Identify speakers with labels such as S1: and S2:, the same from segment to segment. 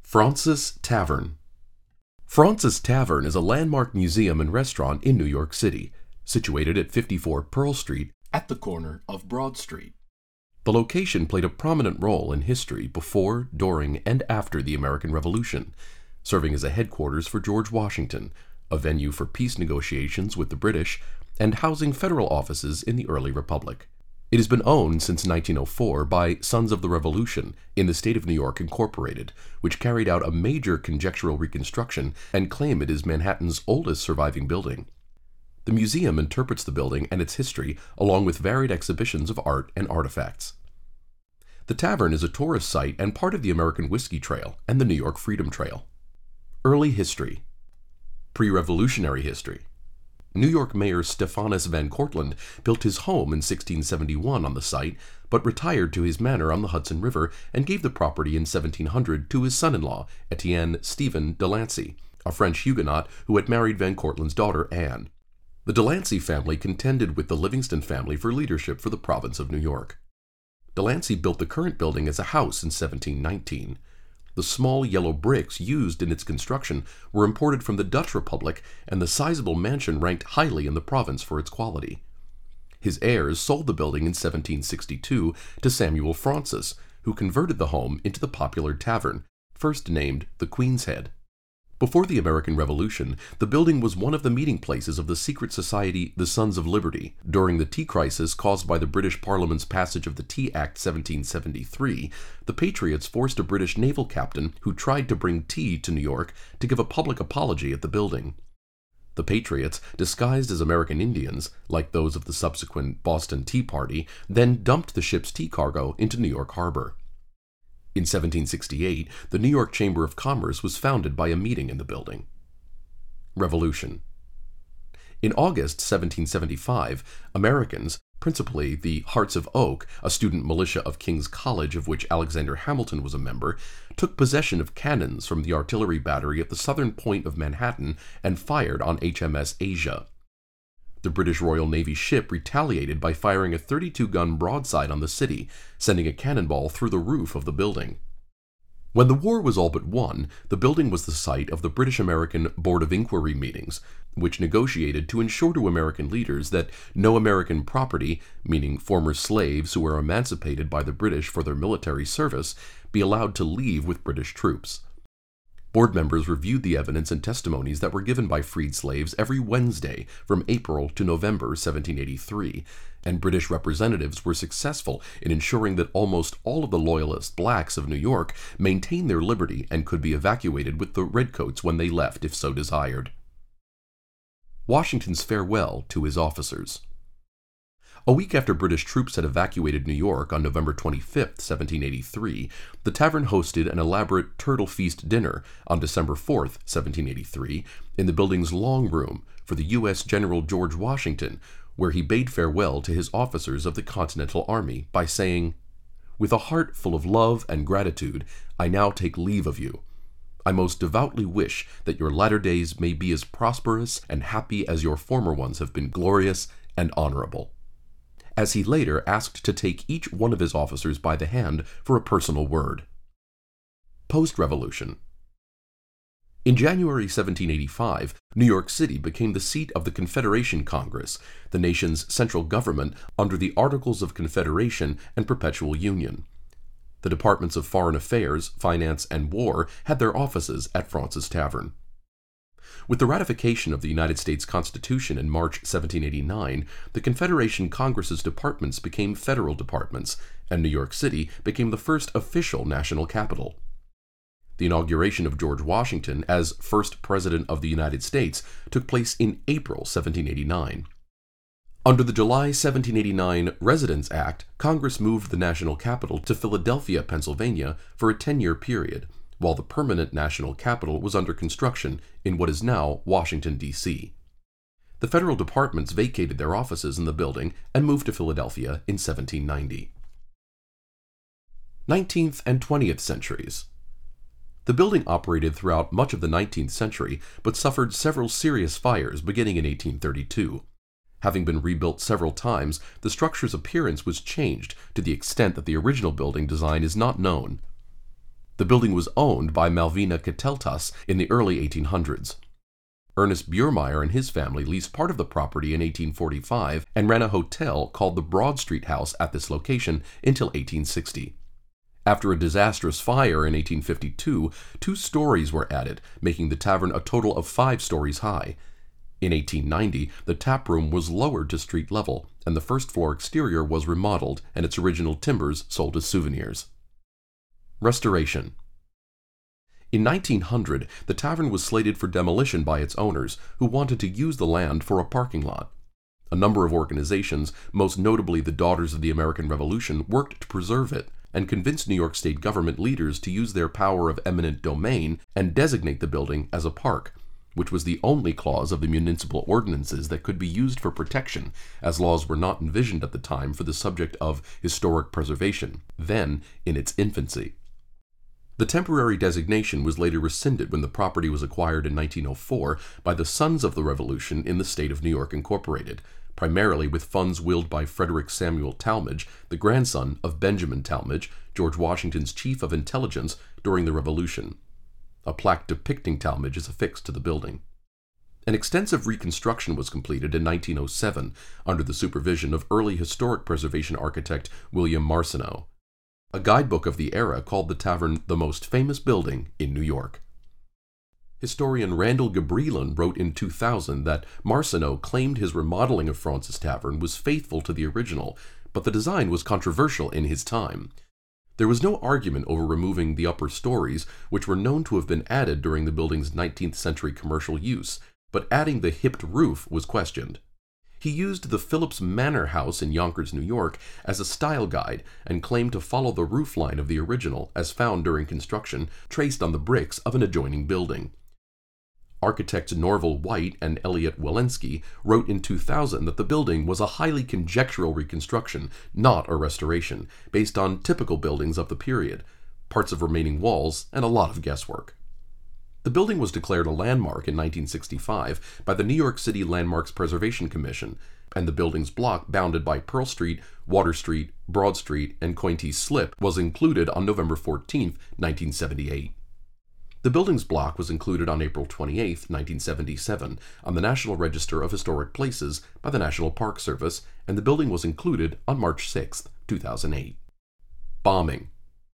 S1: Fraunces Tavern. Fraunces Tavern is a landmark museum and restaurant in New York City, situated at 54 Pearl Street at the corner of Broad Street. The location played a prominent role in history before, during, and after the American Revolution, serving as a headquarters for George Washington, a venue for peace negotiations with the British, and housing federal offices in the early Republic. It has been owned since 1904 by Sons of the Revolution in the State of New York Incorporated, which carried out a major conjectural reconstruction and claim it is Manhattan's oldest surviving building. The museum interprets the building and its history along with varied exhibitions of art and artifacts. The tavern is a tourist site and part of the American Whiskey Trail and the New York Freedom Trail. Early history. Pre-Revolutionary history. New York Mayor Stephanus Van Cortlandt built his home in 1671 on the site, but retired to his manor on the Hudson River and gave the property in 1700 to his son-in-law, Etienne Stephen Delancey, a French Huguenot who had married Van Cortlandt's daughter, Anne. The Delancey family contended with the Livingston family for leadership for the province of New York. Delancey built the current building as a house in 1719. The small yellow bricks used in its construction were imported from the Dutch Republic, and the sizable mansion ranked highly in the province for its quality. His heirs sold the building in 1762 to Samuel Fraunces, who converted the home into the popular tavern, first named the Queen's Head. Before the American Revolution, the building was one of the meeting places of the secret society the Sons of Liberty. During the tea crisis caused by the British Parliament's passage of the Tea Act 1773, the Patriots forced a British naval captain who tried to bring tea to New York to give a public apology at the building. The Patriots, disguised as American Indians, like those of the subsequent Boston Tea Party, then dumped the ship's tea cargo into New York Harbor. In 1768, the New York Chamber of Commerce was founded by a meeting in the building. Revolution. In August 1775, Americans, principally the Hearts of Oak, a student militia of King's College of which Alexander Hamilton was a member, took possession of cannons from the artillery battery at the southern point of Manhattan and fired on HMS Asia. The British Royal Navy ship retaliated by firing a 32-gun broadside on the city, sending a cannonball through the roof of the building. When the war was all but won, the building was the site of the British-American Board of Inquiry meetings, which negotiated to ensure to American leaders that no American property, meaning former slaves who were emancipated by the British for their military service, be allowed to leave with British troops. Board members reviewed the evidence and testimonies that were given by freed slaves every Wednesday from April to November 1783, and British representatives were successful in ensuring that almost all of the Loyalist blacks of New York maintained their liberty and could be evacuated with the Redcoats when they left if so desired. Washington's farewell to his officers. A week after British troops had evacuated New York on November 25, 1783, the tavern hosted an elaborate turtle feast dinner on December 4, 1783, in the building's long room for the U.S. General George Washington, where he bade farewell to his officers of the Continental Army by saying, "With a heart full of love and gratitude, I now take leave of you. I most devoutly wish that your latter days may be as prosperous and happy as your former ones have been glorious and honorable," as he later asked to take each one of his officers by the hand for a personal word. Post-Revolution. In January 1785, New York City became the seat of the Confederation Congress, the nation's central government under the Articles of Confederation and Perpetual Union. The Departments of Foreign Affairs, Finance, and War had their offices at Fraunces Tavern. With the ratification of the United States Constitution in March 1789, the Confederation Congress's departments became federal departments, and New York City became the first official national capital. The inauguration of George Washington as first President of the United States took place in April 1789. Under the July 1789 Residence Act, Congress moved the national capital to Philadelphia, Pennsylvania, for a 10-year period, while the permanent national capital was under construction in what is now Washington, D.C. The federal departments vacated their offices in the building and moved to Philadelphia in 1790. 19th and 20th centuries. The building operated throughout much of the 19th century, but suffered several serious fires beginning in 1832. Having been rebuilt several times, the structure's appearance was changed to the extent that the original building design is not known. The building was owned by Malvina Keteltas in the early 1800s. Ernest Buermeyer and his family leased part of the property in 1845 and ran a hotel called the Broad Street House at this location until 1860. After a disastrous fire in 1852, 2 stories were added, making the tavern a total of 5 stories high. In 1890, the tap room was lowered to street level, and the first floor exterior was remodeled and its original timbers sold as souvenirs. Restoration. In 1900, the tavern was slated for demolition by its owners, who wanted to use the land for a parking lot. A number of organizations, most notably the Daughters of the American Revolution, worked to preserve it and convinced New York State government leaders to use their power of eminent domain and designate the building as a park, which was the only clause of the municipal ordinances that could be used for protection, as laws were not envisioned at the time for the subject of historic preservation, then in its infancy. The temporary designation was later rescinded when the property was acquired in 1904 by the Sons of the Revolution in the state of New York Incorporated, primarily with funds willed by Frederick Samuel Talmadge, the grandson of Benjamin Talmadge, George Washington's chief of intelligence during the Revolution. A plaque depicting Talmadge is affixed to the building. An extensive reconstruction was completed in 1907 under the supervision of early historic preservation architect William Marcineau. A guidebook of the era called the tavern the most famous building in New York. Historian Randall Gabrielin wrote in 2000 that Marcineau claimed his remodeling of Fraunces Tavern was faithful to the original, but the design was controversial in his time. There was no argument over removing the upper stories, which were known to have been added during the building's 19th century commercial use, but adding the hipped roof was questioned. He used the Phillips Manor House in Yonkers, New York, as a style guide and claimed to follow the roof line of the original, as found during construction, traced on the bricks of an adjoining building. Architects Norval White and Elliot Walensky wrote in 2000 that the building was a highly conjectural reconstruction, not a restoration, based on typical buildings of the period, parts of remaining walls, and a lot of guesswork. The building was declared a landmark in 1965 by the New York City Landmarks Preservation Commission, and the building's block bounded by Pearl Street, Water Street, Broad Street, and Cointes Slip was included on November 14, 1978. The building's block was included on April 28, 1977, on the National Register of Historic Places by the National Park Service, and the building was included on March 6, 2008. Bombing.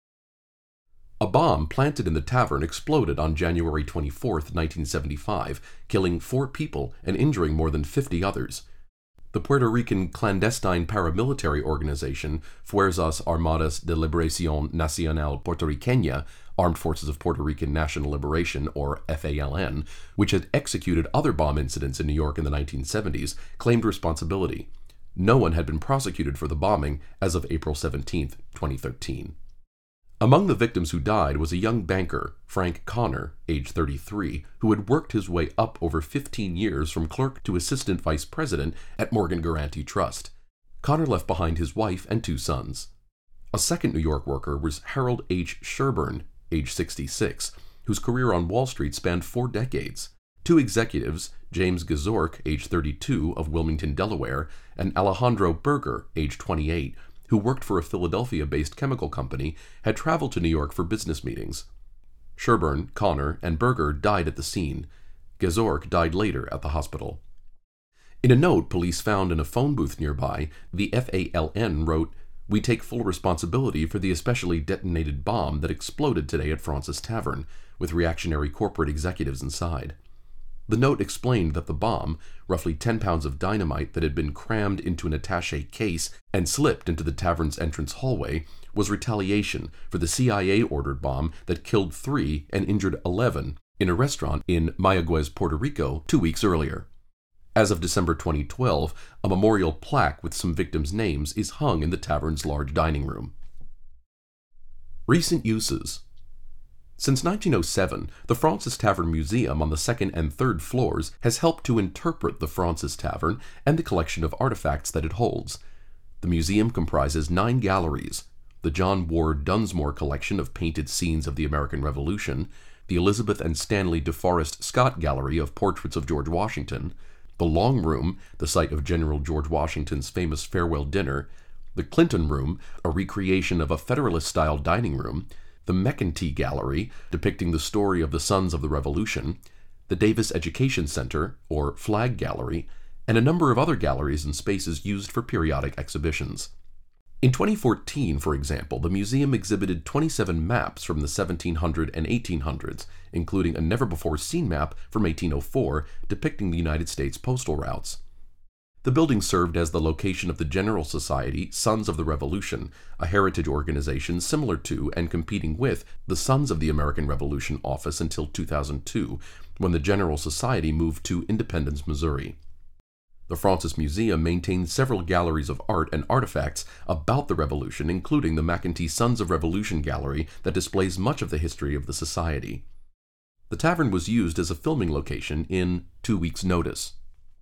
S1: A bomb planted in the tavern exploded on January 24, 1975, killing 4 people and injuring more than 50 others. The Puerto Rican clandestine paramilitary organization Fuerzas Armadas de Liberación Nacional Puertorriqueña, Armed Forces of Puerto Rican National Liberation, or FALN, which had executed other bomb incidents in New York in the 1970s, claimed responsibility. No one had been prosecuted for the bombing as of April 17, 2013. Among the victims who died was a young banker, Frank Connor, age 33, who had worked his way up over 15 years from clerk to assistant vice president at Morgan Guaranty Trust. Connor left behind his wife and 2 sons. A second New York worker was Harold H. Sherburne, age 66, whose career on Wall Street spanned 4 decades. 2 executives, James Gazork, age 32, of Wilmington, Delaware, and Alejandro Berger, age 28, who worked for a Philadelphia-based chemical company, had traveled to New York for business meetings. Sherburne, Connor, and Berger died at the scene. Gazork died later at the hospital. In a note police found in a phone booth nearby, the FALN wrote, "We take full responsibility for the especially detonated bomb that exploded today at Fraunces Tavern, with reactionary corporate executives inside." The note explained that the bomb, roughly 10 pounds of dynamite that had been crammed into an attaché case and slipped into the tavern's entrance hallway, was retaliation for the CIA-ordered bomb that killed 3 and injured 11 in a restaurant in Mayaguez, Puerto Rico, 2 weeks earlier. As of December 2012, a memorial plaque with some victims' names is hung in the tavern's large dining room. Recent uses. Since 1907, the Fraunces Tavern Museum on the 2nd and 3rd floors has helped to interpret the Fraunces Tavern and the collection of artifacts that it holds. The museum comprises 9 galleries: the John Ward Dunsmore collection of painted scenes of the American Revolution, the Elizabeth and Stanley DeForest Scott Gallery of portraits of George Washington, the Long Room, the site of General George Washington's famous farewell dinner, the Clinton Room, a recreation of a Federalist-style dining room, the McEntee Gallery, depicting the story of the Sons of the Revolution, the Davis Education Center, or Flag Gallery, and a number of other galleries and spaces used for periodic exhibitions. In 2014, for example, the museum exhibited 27 maps from the 1700s and 1800s, including a never-before-seen map from 1804 depicting the United States postal routes. The building served as the location of the General Society Sons of the Revolution, a heritage organization similar to and competing with the Sons of the American Revolution office until 2002, when the General Society moved to Independence, Missouri. The Fraunces Museum maintains several galleries of art and artifacts about the Revolution, including the McEntee Sons of Revolution Gallery that displays much of the history of the society. The tavern was used as a filming location in 2 Weeks' Notice.